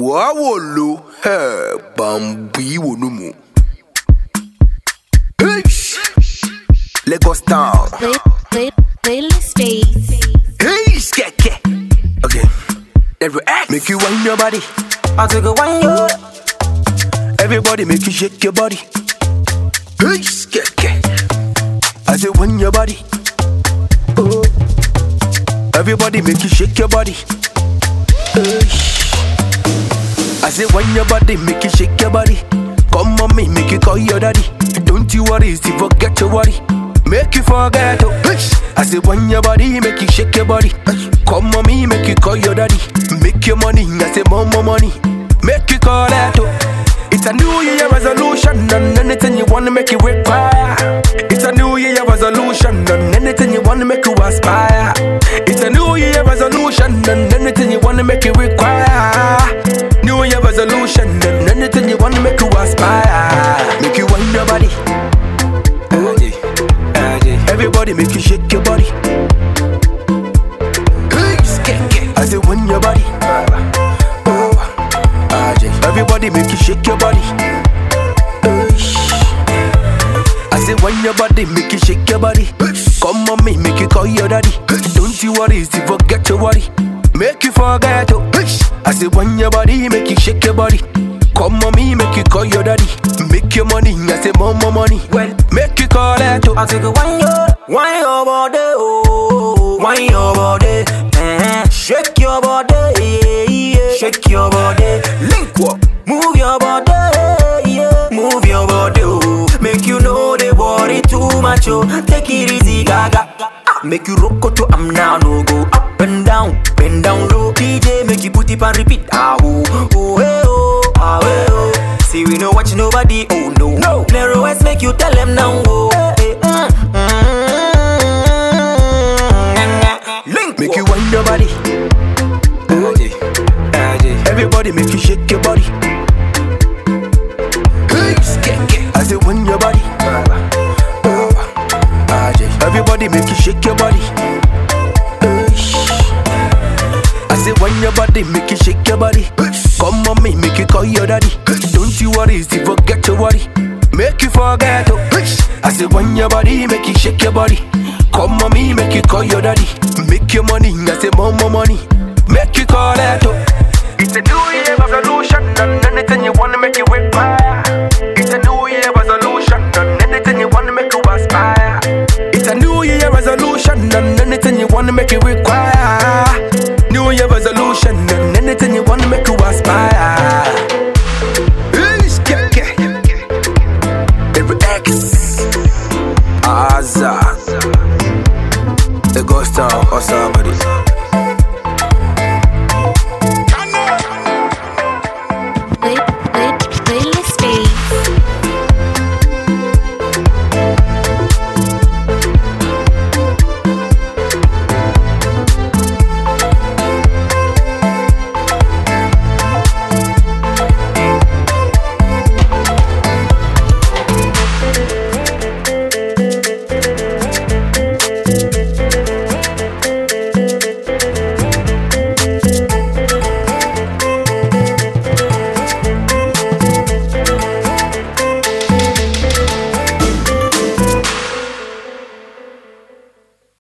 Wawolo, Bambi Wonumu. Lagos Town. Playlist space. Hey, skeke. Okay. Let's react. Make you wind your body. I'll take a wine yo. Everybody make you shake your body. Hey, skeke. I say wind your body. Oh. Everybody make you shake your body. Hey. I say wind your body, make you shake your body. Come on me, make you call your daddy. Don't you worry, if you forget your worry. Make you forget, oh. I say wind your body, make you shake your body. Come on me, make you call your daddy. Make your money, I say more money. Make you call that, oh. It's a new year resolution, and anything you wanna make it require. It's a new year resolution, and anything you wanna make you aspire. It's a new year resolution, and anything you wanna make it require. New year resolution, and anything you wanna make you aspire. Make you wind your body. Everybody make you shake your body. I say wind your body. Everybody make you shake your body. I say wind your body, make you shake your body. Come on me, make you call your daddy. Don't you worry, if you forget your worry. Make you forget, oh. I say wind your body, make you shake your body. Come on me, make you call your daddy. Make your money, I say more money. Well, make you call that, oh. I'll take a wine yo. Wine your body, oh. Wine your body. Shake your body, yeah. Shake your body. Link up. Move your body, yeah. Move your body, oh. Make you know they worry too much, oh. Take it easy, gaga. Make you rock to am now, no go up and down low. DJ make you put it and repeat, ah oh, oh hey oh, ah hey oh. See we no watch nobody, oh no. No. Narrow make you tell them now, oh. Link make you wind your body. Everybody make you shake your body. I say wind your body. Everybody make you shake your body. I say wind your body, make you shake your body. Come on me, make you call your daddy. Don't you worry, if you forget your worry. Make you forget, oh. I say wind your body, make you shake your body. Come on me, make you call your daddy. Make your money, I say more money. Make you call that, oh. It's a new year.